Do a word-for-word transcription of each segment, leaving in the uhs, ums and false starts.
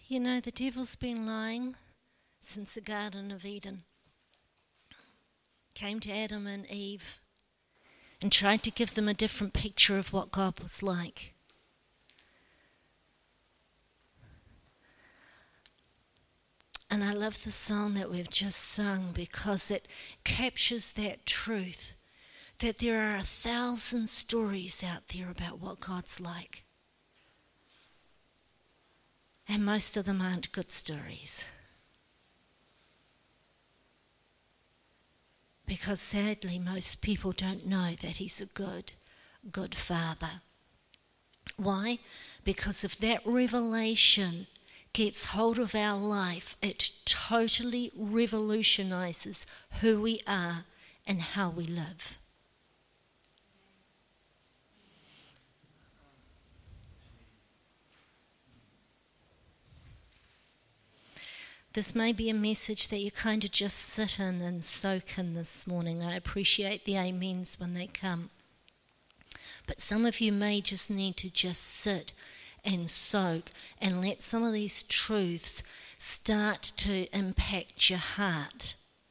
You know, the devil's been lying since the Garden of Eden. Came to Adam and Eve and tried to give them a different picture of what God was like. And I love the song that we've just sung because it captures that truth, that there are a thousand stories out there about what God's like. And most of them aren't good stories. Because sadly, most people don't know that he's a good, good father. Why? Because if that revelation gets hold of our life, it totally revolutionizes who we are and how we live. This may be a message that you kind of just sit in and soak in this morning. I appreciate the amens when they come. But some of you may just need to just sit and soak and let some of these truths start to impact your heart.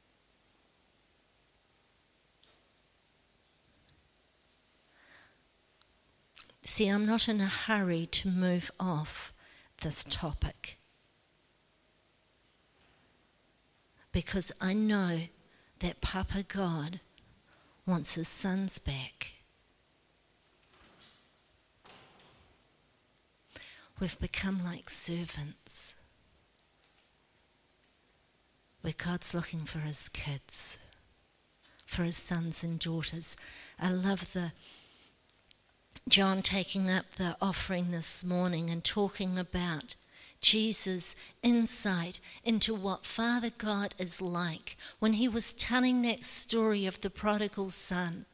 See, I'm not in a hurry to move off this topic, because I know that Papa God wants his sons back. We've become like servants, where God's looking for his kids, for his sons and daughters. I love the John taking up the offering this morning and talking about Jesus' insight into what Father God is like when he was telling that story of the prodigal son.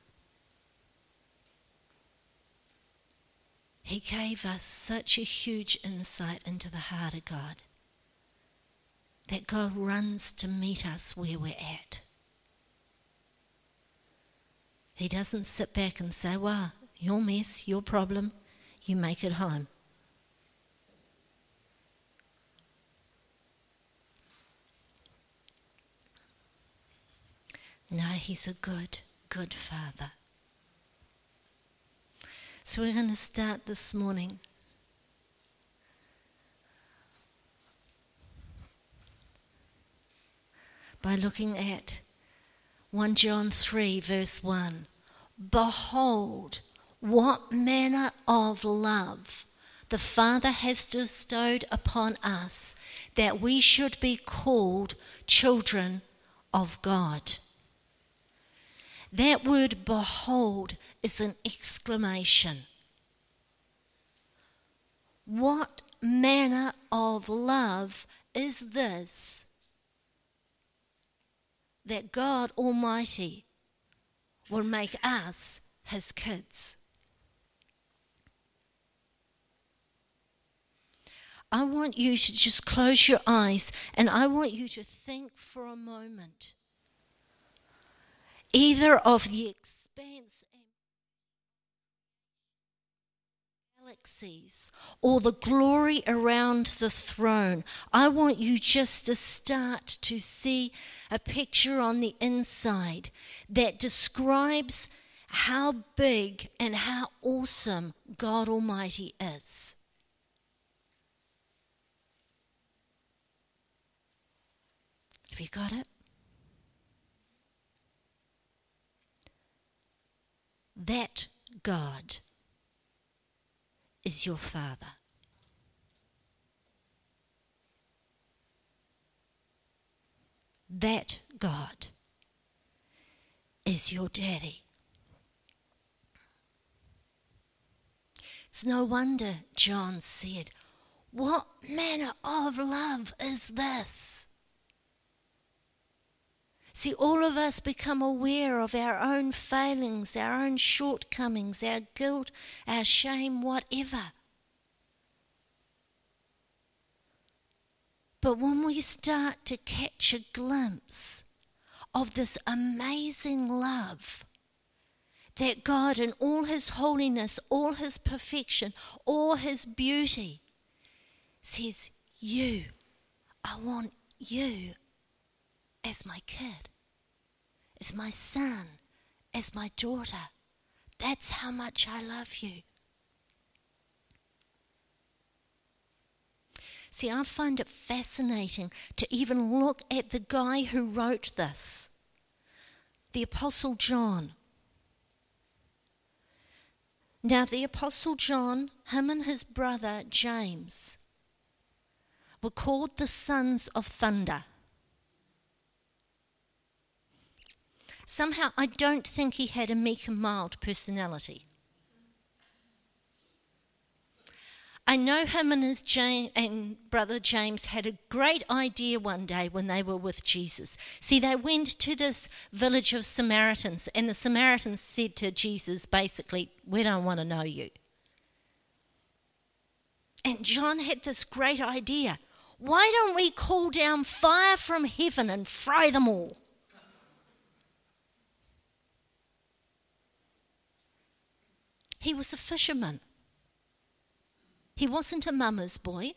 He gave us such a huge insight into the heart of God, that God runs to meet us where we're at. He doesn't sit back and say, well, your mess, your problem, you make it home. No, he's a good, good Father. So we're going to start this morning by looking at First John three verse one. Behold, what manner of love the Father has bestowed upon us, that we should be called children of God. That word behold is an exclamation. What manner of love is this, that God Almighty will make us his kids? I want you to just close your eyes and I want you to think for a moment either of the expanse and galaxies or the glory around the throne. I want you just to start to see a picture on the inside that describes how big and how awesome God Almighty is. Have you got it? That God is your Father. That God is your Daddy. It's no wonder John said, what manner of love is this? See, all of us become aware of our own failings, our own shortcomings, our guilt, our shame, whatever. But when we start to catch a glimpse of this amazing love that God in all his holiness, all his perfection, all his beauty says, you. I want you as my kid, as my son, as my daughter. That's how much I love you. See, I find it fascinating to even look at the guy who wrote this, the Apostle John. Now, the Apostle John, him and his brother James, were called the sons of thunder. Somehow, I don't think he had a meek and mild personality. I know him and his James, and brother James had a great idea one day when they were with Jesus. See, they went to this village of Samaritans, and the Samaritans said to Jesus, basically, we don't want to know you. And John had this great idea. Why don't we call down fire from heaven and fry them all? He was a fisherman. He wasn't a mama's boy.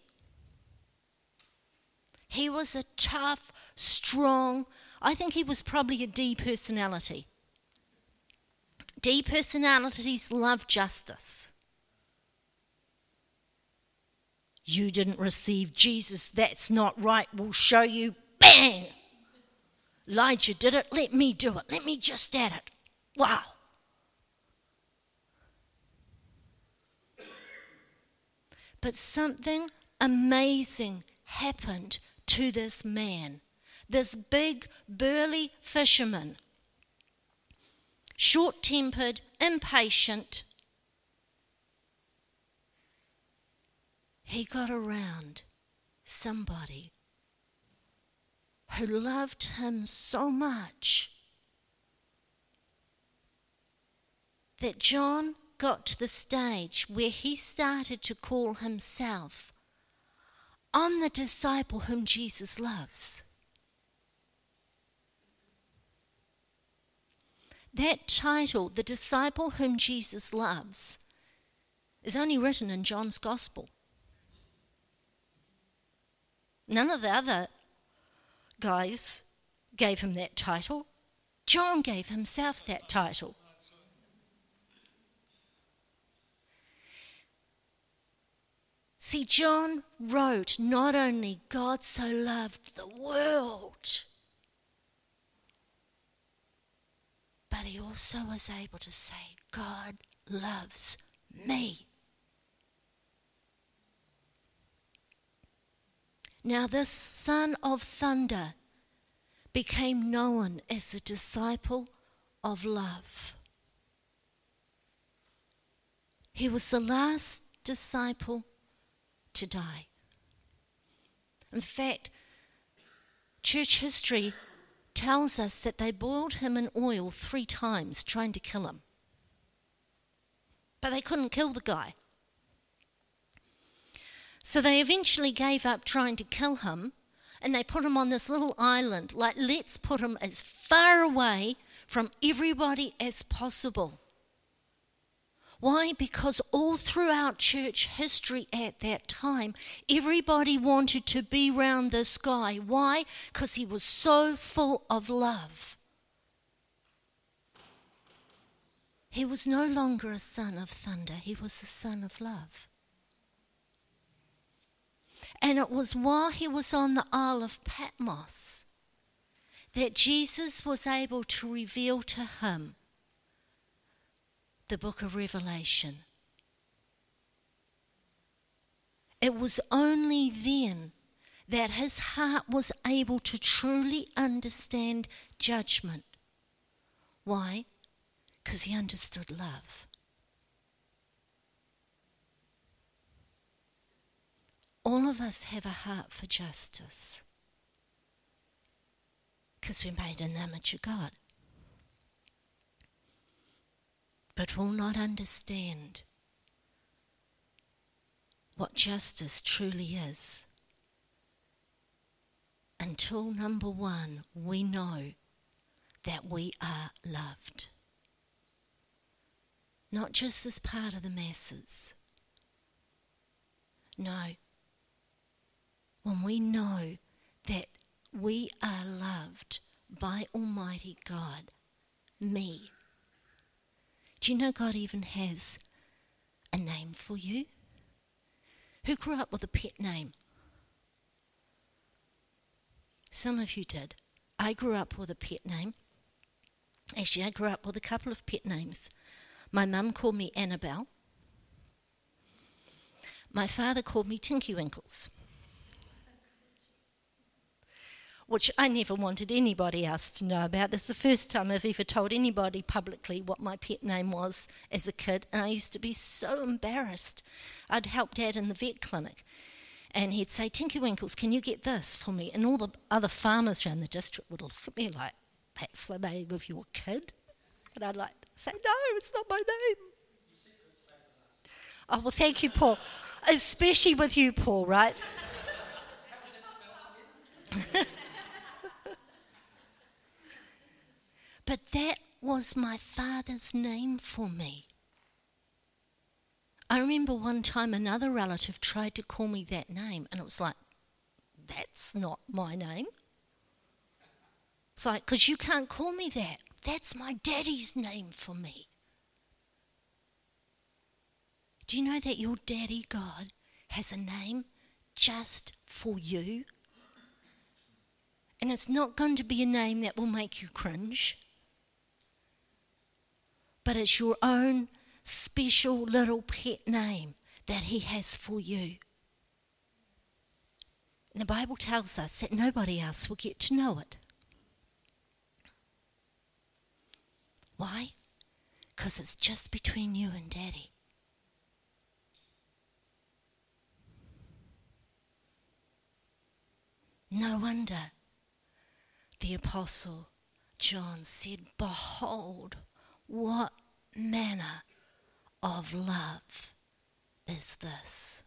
He was a tough, strong, I think he was probably a D personality. D personalities love justice. You didn't receive Jesus, that's not right, we'll show you, bang! Elijah did it, let me do it, let me just add it. Wow. But something amazing happened to this man, this big, burly fisherman, short-tempered, impatient. He got around somebody who loved him so much that John got to the stage where he started to call himself, I'm the disciple whom Jesus loves. That title, the disciple whom Jesus loves, is only written in John's Gospel. None of the other guys gave him that title. John gave himself that title. See, John wrote not only God so loved the world, but he also was able to say, God loves me. Now this son of thunder became known as a disciple of love. He was the last disciple to die. In fact, church history tells us that they boiled him in oil three times trying to kill him. But they couldn't kill the guy. So they eventually gave up trying to kill him, and they put him on this little island, like, let's put him as far away from everybody as possible. Why? Because all throughout church history at that time, everybody wanted to be around this guy. Why? Because he was so full of love. He was no longer a son of thunder, he was a son of love. And it was while he was on the Isle of Patmos that Jesus was able to reveal to him the book of Revelation. It was only then that his heart was able to truly understand judgment. Why? Because he understood love. All of us have a heart for justice because we're made in the image of God. But will not understand what justice truly is until, number one, we know that we are loved. Not just as part of the masses. No. when we know that we are loved by Almighty God, me. Do you know God even has a name for you? Who grew up with a pet name? Some of you did. I grew up with a pet name. Actually, I grew up with a couple of pet names. My mum called me Annabelle. My father called me Tinky Winkles, which I never wanted anybody else to know about. This is the first time I've ever told anybody publicly what my pet name was as a kid, and I used to be so embarrassed. I'd help Dad in the vet clinic, and he'd say, Tinky Winkles, can you get this for me? And all the other farmers around the district would look at me like, that's the name of your kid? And I'd like say, no, it's not my name. Oh, well, thank you, Paul. Especially with you, Paul, right? But that was my father's name for me. I remember one time another relative tried to call me that name, and it was like, that's not my name. It's like, because you can't call me that. That's my daddy's name for me. Do you know that your daddy, God, has a name just for you? And it's not going to be a name that will make you cringe, but it's your own special little pet name that he has for you. And the Bible tells us that nobody else will get to know it. Why? Because it's just between you and Daddy. No wonder the Apostle John said, behold, what manner of love is this?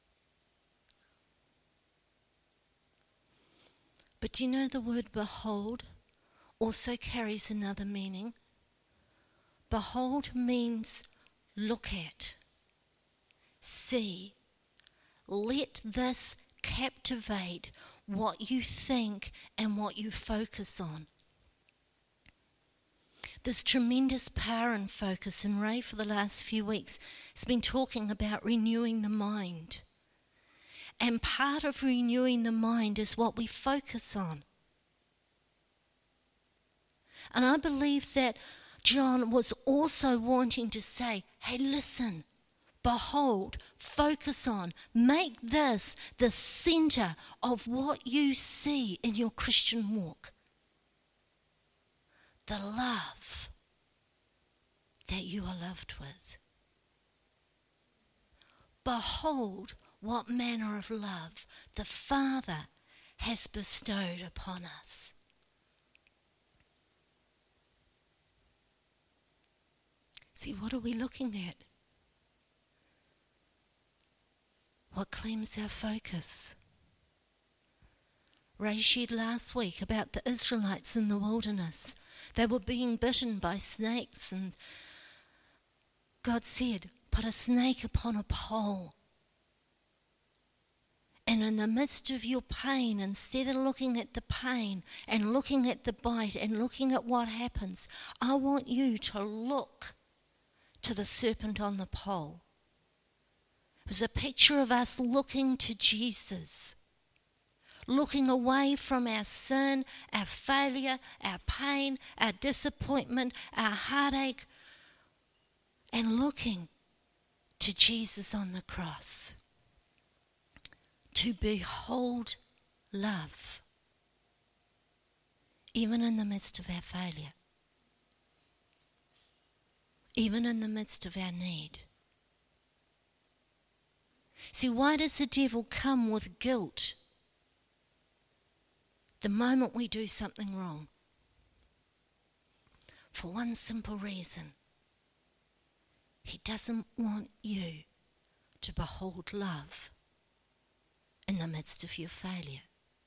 But do you know the word behold also carries another meaning? Behold means look at, see, let this captivate what you think and what you focus on. There's tremendous power and focus, and Ray for the last few weeks has been talking about renewing the mind. And part of renewing the mind is what we focus on. And I believe that John was also wanting to say, hey, listen, behold, focus on, make this the center of what you see in your Christian walk. The love that you are loved with. Behold, what manner of love the Father has bestowed upon us. See, what are we looking at? What claims our focus? Ray shared last week about the Israelites in the wilderness. They were being bitten by snakes, and God said, put a snake upon a pole. And in the midst of your pain, instead of looking at the pain and looking at the bite and looking at what happens, I want you to look to the serpent on the pole. It was a picture of us looking to Jesus, looking away from our sin, our failure, our pain, our disappointment, our heartache, and looking to Jesus on the cross. To behold love, even in the midst of our failure, even in the midst of our need. See, why does the devil come with guilt the moment we do something wrong? For one simple reason. He doesn't want you to behold love in the midst of your failure.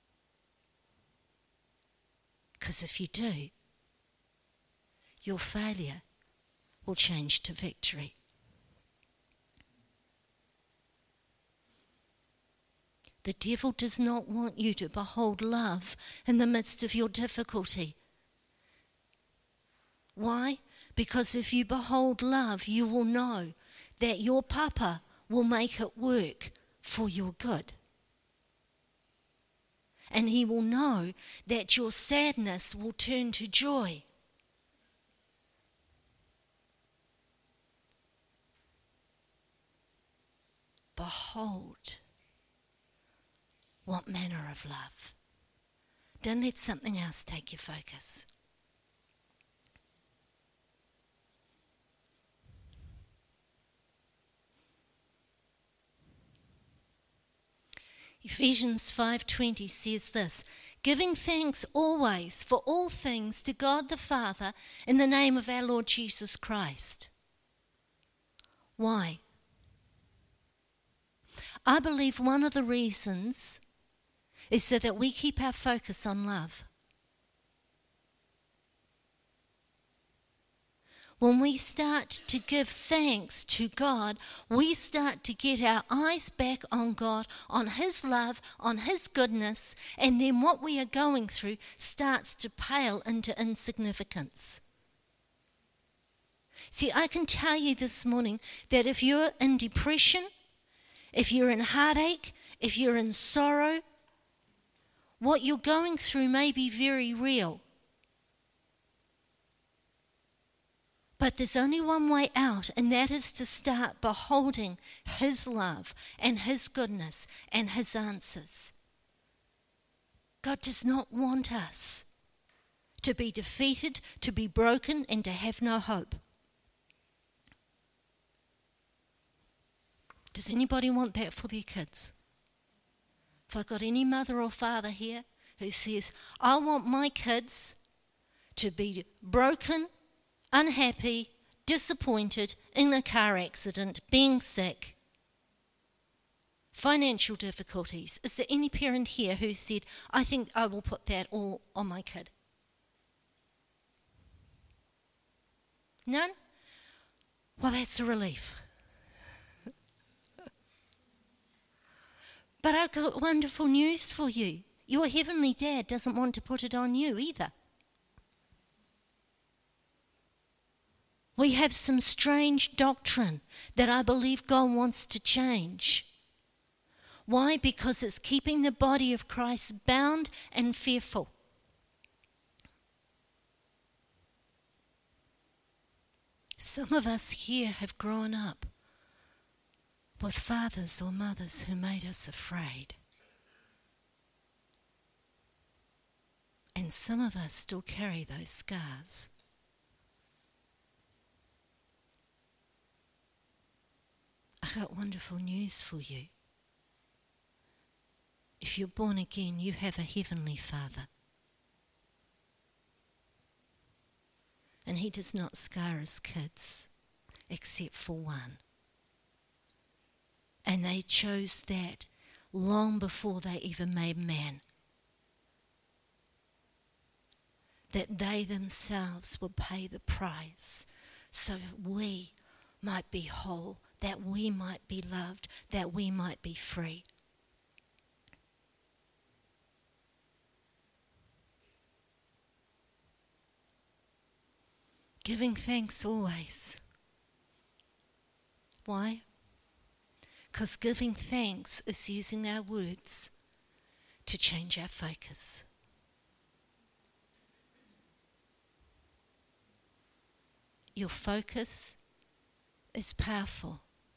Because if you do, your failure will change to victory. The devil does not want you to behold love in the midst of your difficulty. Why? Because if you behold love, you will know that your Papa will make it work for your good. And he will know that your sadness will turn to joy. Behold, what manner of love. Don't let something else take your focus. Ephesians five twenty says this, giving thanks always for all things to God the Father in the name of our Lord Jesus Christ. Why? I believe one of the reasons is so that we keep our focus on love. When we start to give thanks to God, we start to get our eyes back on God, on His love, on His goodness, and then what we are going through starts to pale into insignificance. See, I can tell you this morning that if you're in depression, if you're in heartache, if you're in sorrow, what you're going through may be very real. But there's only one way out, and that is to start beholding His love and His goodness and His answers. God does not want us to be defeated, to be broken, and to have no hope. Does anybody want that for their kids? If I've got any mother or father here who says, I want my kids to be broken, unhappy, disappointed, in a car accident, being sick, financial difficulties. Is there any parent here who said, I think I will put that all on my kid? None? Well, that's a relief. But I've got wonderful news for you. Your heavenly dad doesn't want to put it on you either. We have some strange doctrine that I believe God wants to change. Why? Because it's keeping the body of Christ bound and fearful. Some of us here have grown up with fathers or mothers who made us afraid. And some of us still carry those scars. I got wonderful news for you. If you're born again, you have a heavenly Father. And He does not scar His kids, except for one. And they chose that long before they even made man. That they themselves would pay the price so we might be whole, that we might be loved, that we might be free. Giving thanks always. Why? Because giving thanks is using our words to change our focus. Your focus is powerful.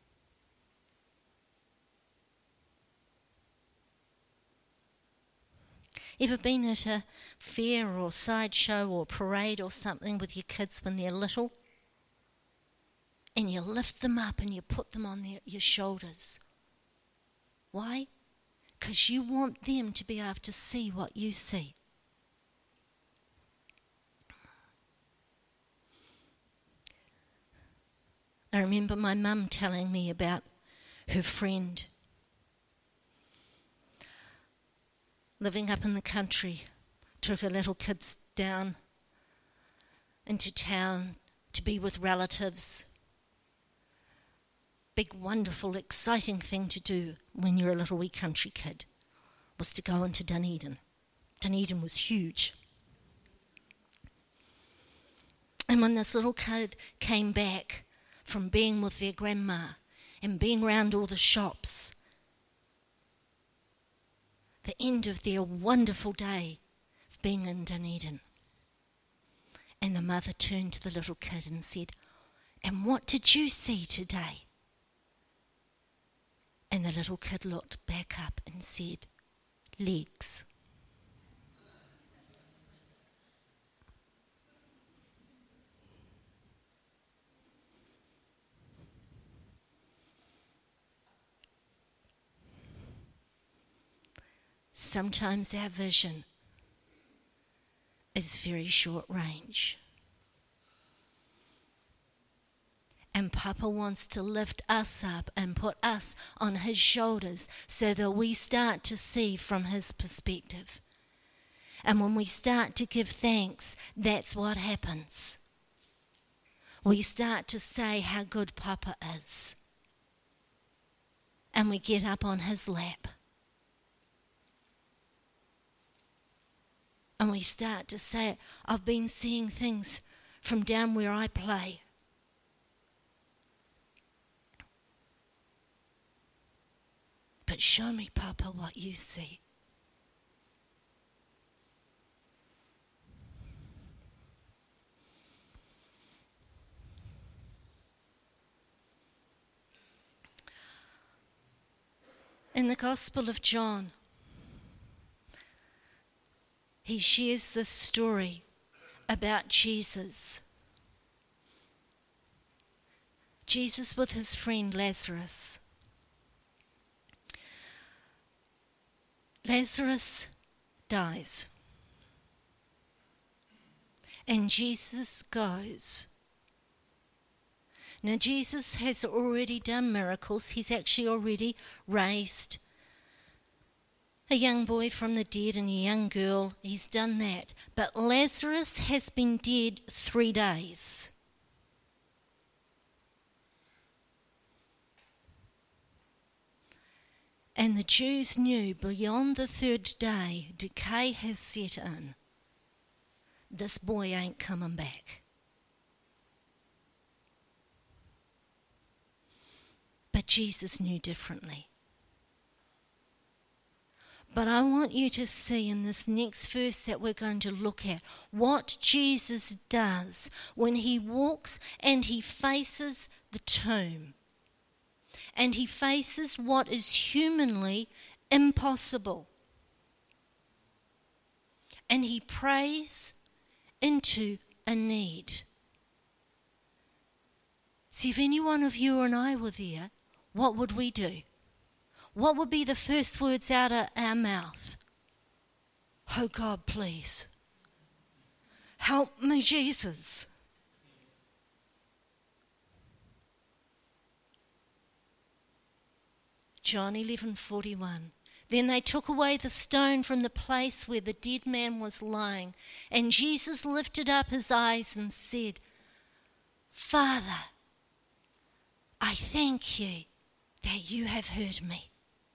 Ever been at a fair or sideshow or parade or something with your kids when they're little? And you lift them up and you put them on their, your shoulders. Why? Because you want them to be able to see what you see. I remember my mum telling me about her friend living up in the country, took her little kids down into town to be with relatives. Big, wonderful, exciting thing to do when you're a little wee country kid. was to go into Dunedin. Dunedin was huge. And when this little kid came back from being with their grandma and being around all the shops, the end of their wonderful day of being in Dunedin, and the mother turned to the little kid and said, "And what did you see today?" And the little kid looked back up and said, "Legs." Sometimes our vision is very short range. And Papa wants to lift us up and put us on his shoulders so that we start to see from his perspective. And when we start to give thanks, that's what happens. We start to say how good Papa is. And we get up on his lap. And we start to say, "I've been seeing things from down where I play. But show me, Papa, what you see." In the Gospel of John, he shares this story about Jesus. Jesus with his friend Lazarus. Lazarus dies. And Jesus goes. Now Jesus has already done miracles. He's actually already raised a young boy from the dead and a young girl. He's done that. But Lazarus has been dead three days. And the Jews knew beyond the third day, decay has set in. This boy ain't coming back. But Jesus knew differently. But I want you to see in this next verse that we're going to look at what Jesus does when he walks and he faces the tomb. And he faces what is humanly impossible. And he prays into a need. See, if any one of you and I were there, what would we do? What would be the first words out of our mouth? "Oh God, please. Help me, Jesus." John eleven forty-one. Then they took away the stone from the place where the dead man was lying, and Jesus lifted up his eyes and said, "Father, I thank you that you have heard me."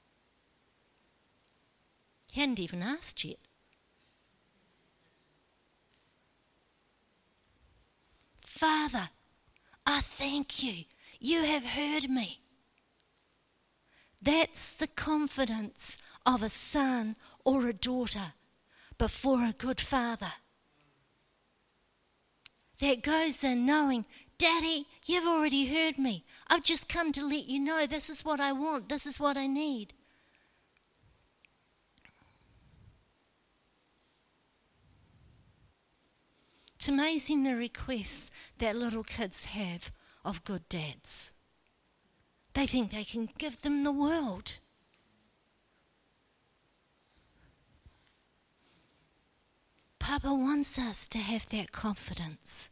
He hadn't even asked yet. "Father, I thank you. You have heard me." That's the confidence of a son or a daughter before a good father. That goes in knowing, "Daddy, you've already heard me. I've just come to let you know this is what I want. This is what I need." It's amazing the requests that little kids have of good dads. They think they can give them the world. Papa wants us to have that confidence.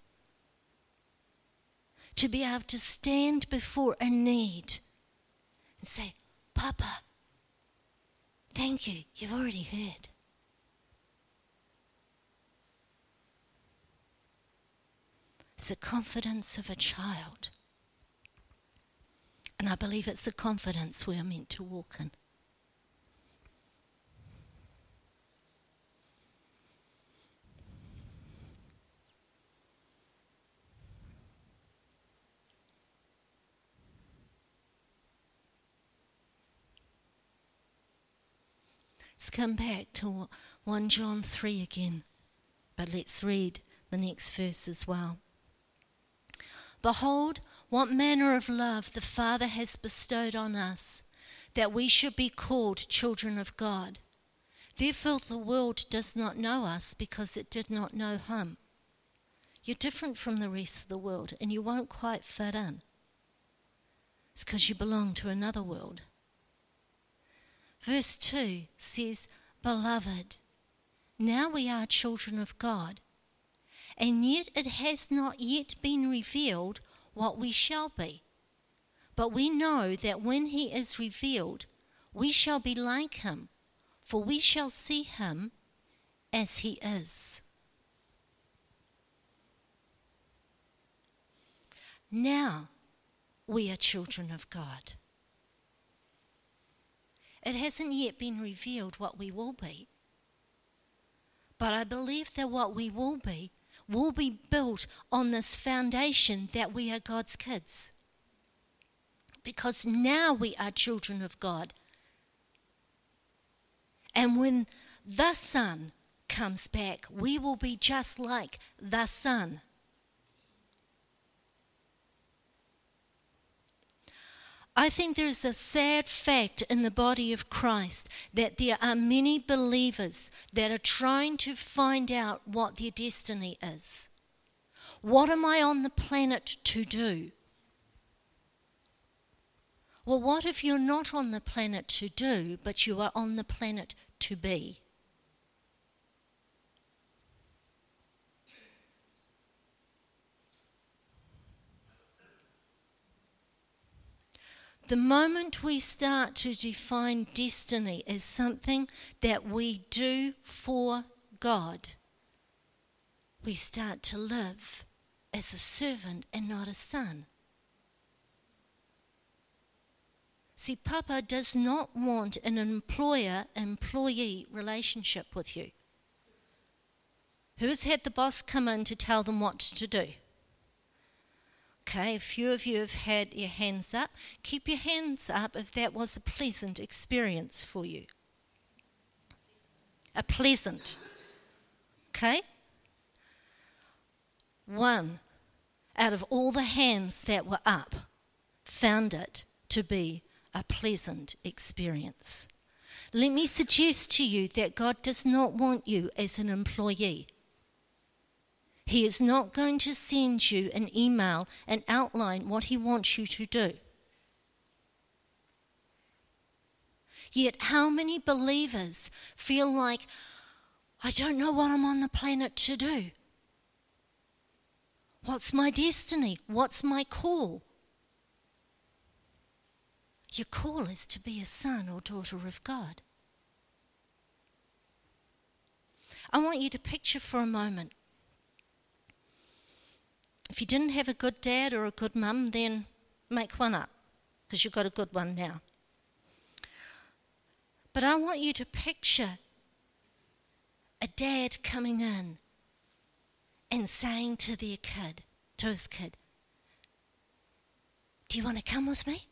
To be able to stand before a need and say, "Papa, thank you, you've already heard." It's the confidence of a child. And I believe it's the confidence we're meant to walk in. Let's come back to First John three again, but let's read the next verse as well. Behold, what manner of love the Father has bestowed on us, that we should be called children of God. Therefore the world does not know us, because it did not know him. You're different from the rest of the world, and you won't quite fit in. It's because you belong to another world. Verse two says, Beloved, now we are children of God, and yet it has not yet been revealed what we shall be. But we know that when he is revealed, we shall be like him, for we shall see him as he is. Now we are children of God. It hasn't yet been revealed what we will be. But I believe that what we will be will be built on this foundation that we are God's kids. Because now we are children of God. And when the Son comes back, we will be just like the Son. I think there is a sad fact in the body of Christ that there are many believers that are trying to find out what their destiny is. What am I on the planet to do? Well, what if you're not on the planet to do, but you are on the planet to be? The moment we start to define destiny as something that we do for God, we start to live as a servant and not a son. See, Papa does not want an employer-employee relationship with you. Who's had the boss come in to tell them what to do? Okay, a few of you have had your hands up. Keep your hands up if that was a pleasant experience for you. A pleasant. Okay? One out of all the hands that were up found it to be a pleasant experience. Let me suggest to you that God does not want you as an employee. He is not going to send you an email and outline what he wants you to do. Yet how many believers feel like, I don't know what I'm on the planet to do? What's my destiny? What's my call? Your call is to be a son or daughter of God. I want you to picture for a moment. If you didn't have a good dad or a good mum, then make one up, because you've got a good one now. But I want you to picture a dad coming in and saying to their kid, to his kid, do you want to come with me?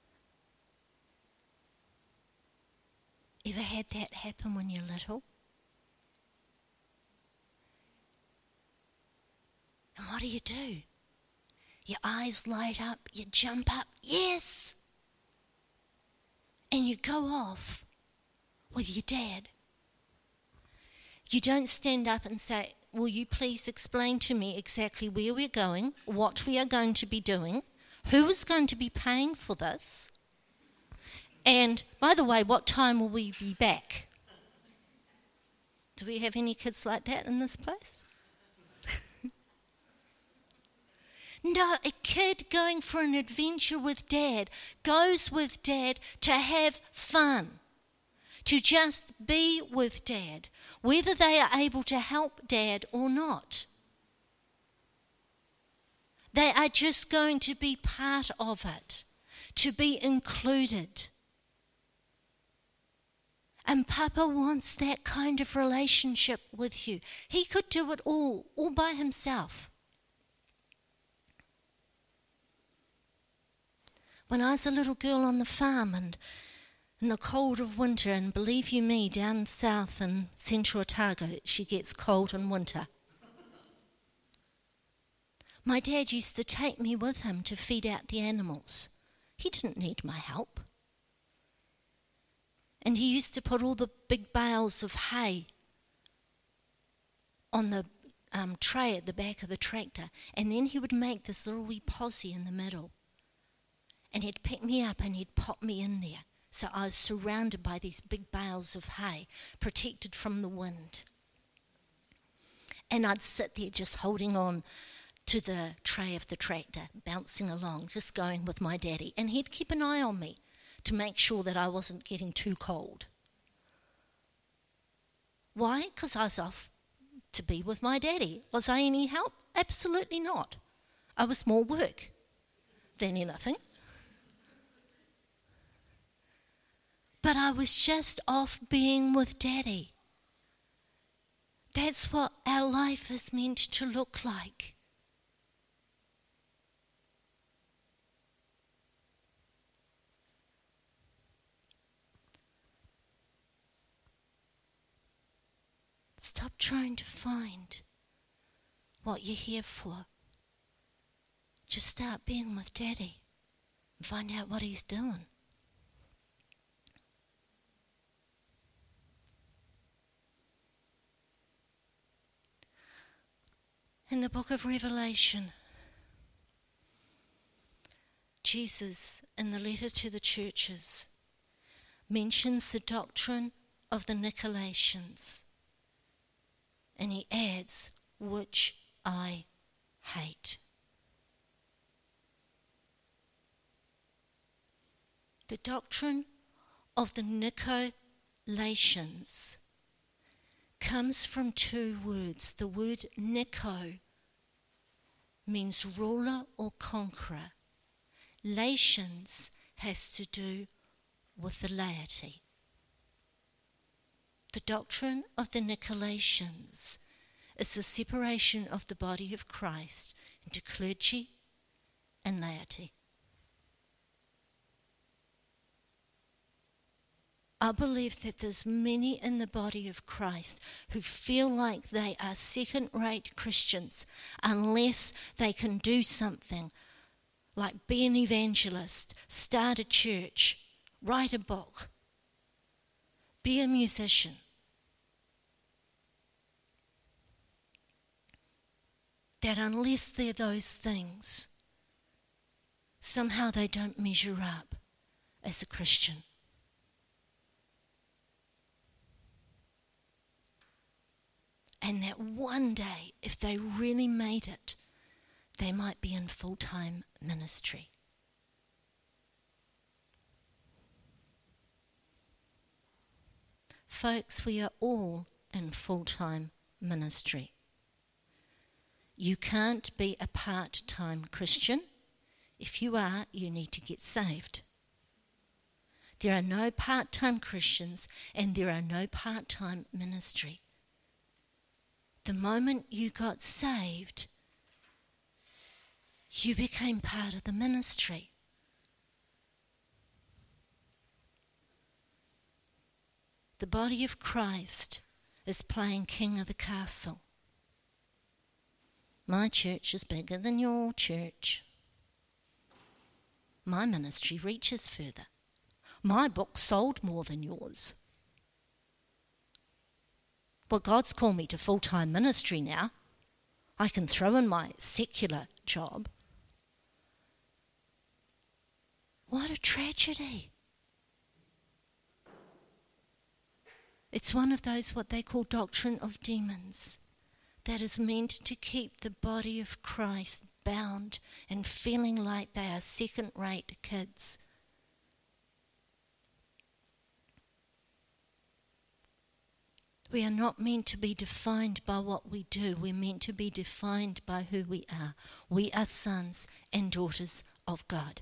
Ever had that happen when you're little? And what do you do? Your eyes light up, you jump up, yes! And you go off with your dad. You don't stand up and say, will you please explain to me exactly where we're going, what we are going to be doing, who is going to be paying for this, and by the way, what time will we be back? Do we have any kids like that in this place? No, a kid going for an adventure with dad goes with dad to have fun, to just be with dad, whether they are able to help dad or not. They are just going to be part of it, to be included. And Papa wants that kind of relationship with you. He could do it all, all by himself. When I was a little girl on the farm and in the cold of winter, and believe you me, down south in central Otago, she gets cold in winter. My dad used to take me with him to feed out the animals. He didn't need my help. And he used to put all the big bales of hay on the um, tray at the back of the tractor, and then he would make this little wee posse in the middle. And he'd pick me up and he'd pop me in there. So I was surrounded by these big bales of hay, protected from the wind. And I'd sit there just holding on to the tray of the tractor, bouncing along, just going with my daddy. And he'd keep an eye on me to make sure that I wasn't getting too cold. Why? Because I was off to be with my daddy. Was I any help? Absolutely not. I was more work than anything. But I was just off being with Daddy. That's what our life is meant to look like. Stop trying to find what you're here for. Just start being with Daddy and find out what He's doing. In the book of Revelation, Jesus, in the letter to the churches, mentions the doctrine of the Nicolaitans. And he adds, which I hate. The doctrine of the Nicolaitans comes from two words. The word Nico means ruler or conqueror. Lations has to do with the laity. The doctrine of the Nicolaitans is the separation of the body of Christ into clergy and laity. I believe that there's many in the body of Christ who feel like they are second-rate Christians unless they can do something like be an evangelist, start a church, write a book, be a musician. That unless they're those things, somehow they don't measure up as a Christian. And that one day, if they really made it, they might be in full-time ministry. Folks, we are all in full-time ministry. You can't be a part-time Christian. If you are, you need to get saved. There are no part-time Christians and there are no part-time ministry. The moment you got saved, you became part of the ministry. The body of Christ is playing king of the castle. My church is bigger than your church. My ministry reaches further. My book sold more than yours. Well, God's called me to full-time ministry now. I can throw in my secular job. What a tragedy. It's one of those what they call doctrine of demons that is meant to keep the body of Christ bound and feeling like they are second-rate kids. We are not meant to be defined by what we do. We're meant to be defined by who we are. We are sons and daughters of God.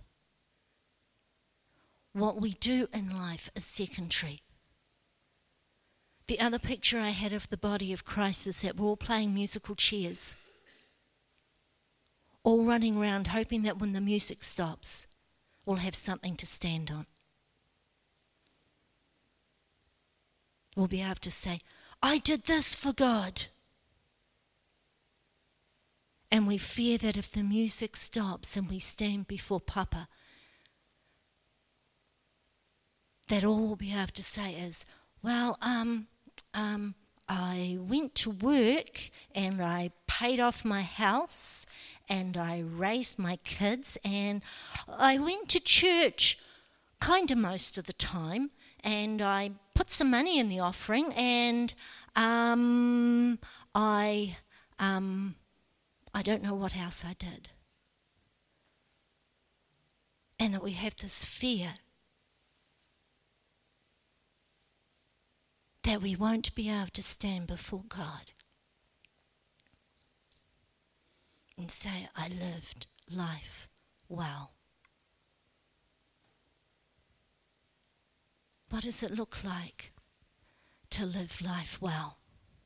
What we do in life is secondary. The other picture I had of the body of Christ is that we're all playing musical chairs, all running around hoping that when the music stops, we'll have something to stand on. will be able to say, I did this for God. And we fear that if the music stops and we stand before Papa, that all we'll be able to say is, well, um, um, I went to work and I paid off my house and I raised my kids and I went to church kind of most of the time and I put some money in the offering and um, I, um, I don't know what else I did. And that we have this fear that we won't be able to stand before God and say, I lived life well. What does it look like to live life well?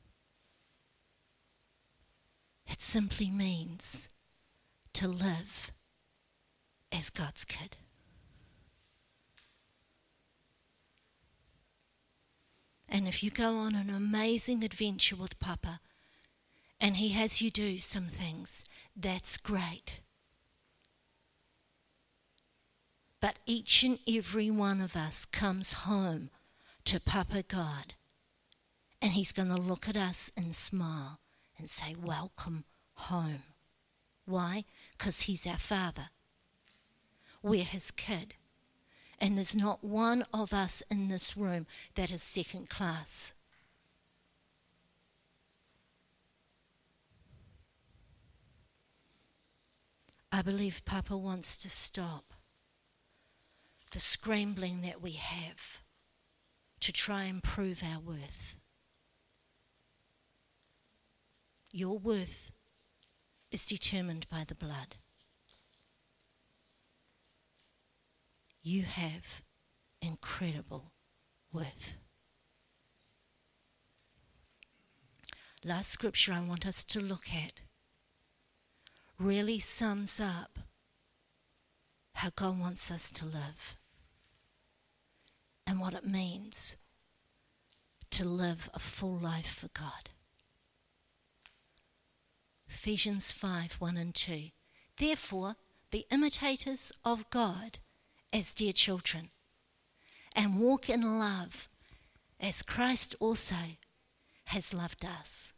It simply means to live as God's kid. And if you go on an amazing adventure with Papa and he has you do some things, that's great. But each and every one of us comes home to Papa God and he's going to look at us and smile and say, welcome home. Why? Because he's our Father. We're his kid. And there's not one of us in this room that is second class. I believe Papa wants to stop the scrambling that we have to try and prove our worth. Your worth is determined by the blood. You have incredible worth. Last scripture I want us to look at really sums up how God wants us to live and what it means to live a full life for God. Ephesians five, one and two. Therefore, be imitators of God as dear children, and walk in love as Christ also has loved us.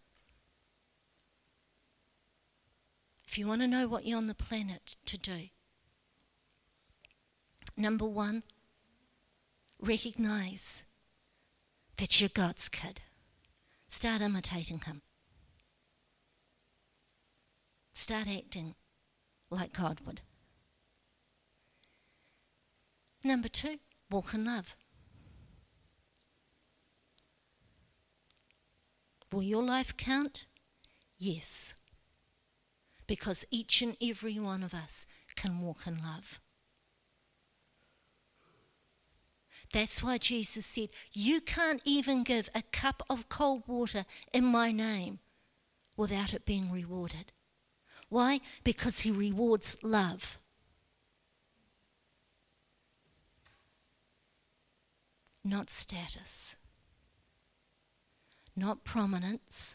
If you want to know what you're on the planet to do, number one, recognize that you're God's kid. Start imitating him. Start acting like God would. Number two, walk in love. Will your life count? Yes. Because each and every one of us can walk in love. That's why Jesus said, you can't even give a cup of cold water in my name without it being rewarded. Why? Because he rewards love. Not status, not prominence.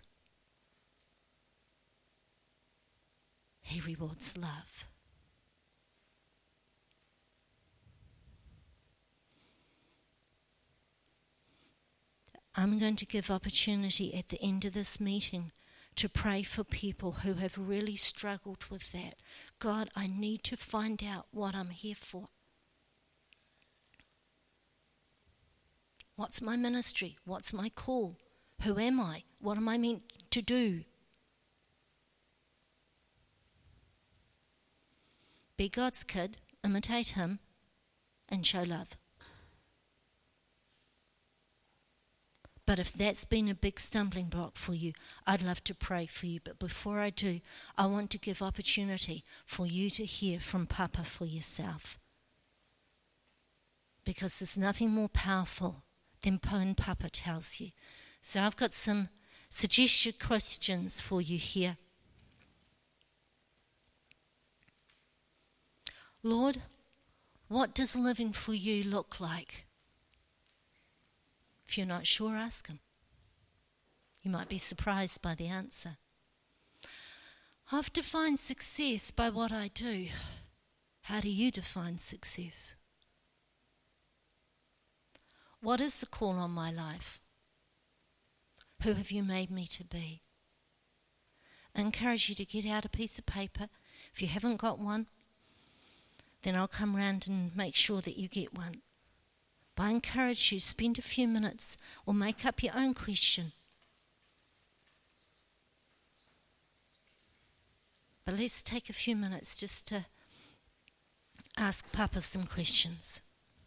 He rewards love. I'm going to give opportunity at the end of this meeting to pray for people who have really struggled with that. God, I need to find out what I'm here for. What's my ministry? What's my call? Who am I? What am I meant to do? Be God's kid, imitate him, and show love. But if that's been a big stumbling block for you, I'd love to pray for you. But before I do, I want to give opportunity for you to hear from Papa for yourself. Because there's nothing more powerful than when Papa tells you. So I've got some suggested questions for you here. Lord, what does living for you look like? If you're not sure, ask him. You might be surprised by the answer. I've defined success by what I do. How do you define success? What is the call on my life? Who have you made me to be? I encourage you to get out a piece of paper. If you haven't got one, then I'll come round and make sure that you get one. But I encourage you, spend a few minutes or make up your own question. But let's take a few minutes just to ask Papa some questions.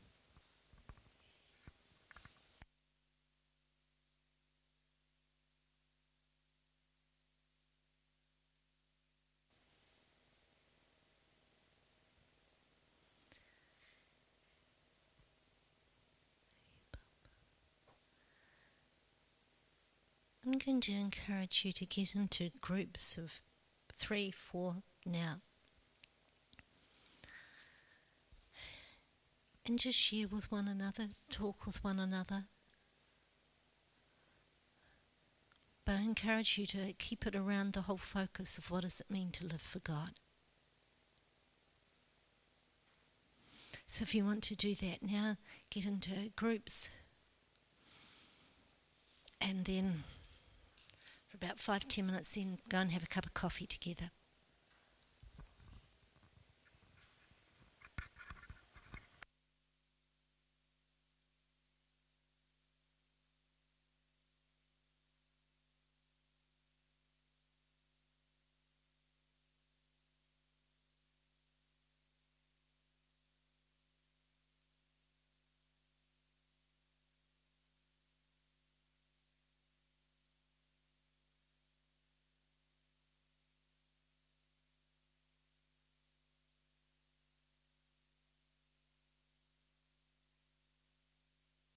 I'm going to encourage you to get into groups of three, four now. And just share with one another, talk with one another. But I encourage you to keep it around the whole focus of what does it mean to live for God. So if you want to do that now, get into groups. And then for about five, ten minutes, then go and have a cup of coffee together.